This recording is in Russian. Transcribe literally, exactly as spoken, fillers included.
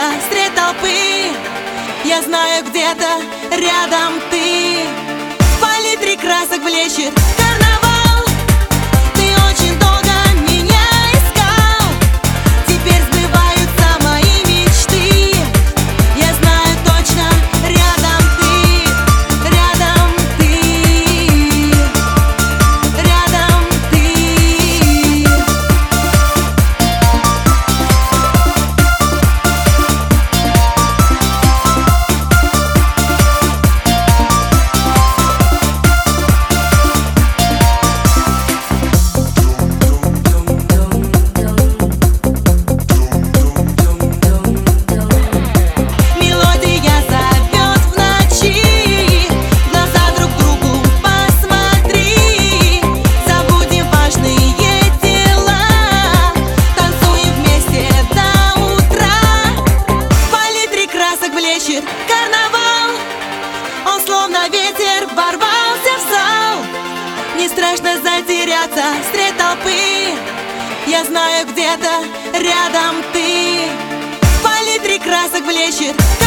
средь толпы. Я знаю, где-то рядом ты. В палитре красок блещет карнавал. Ты очень долго меня искал. Теперь сбываются мои мечты. Я знаю точно, рядом ты, рядом ты, рядом ты. Карнавал, он словно ветер ворвался в зал. Не страшно затеряться средь толпы. Я знаю, где-то рядом ты. В палитре красок блещет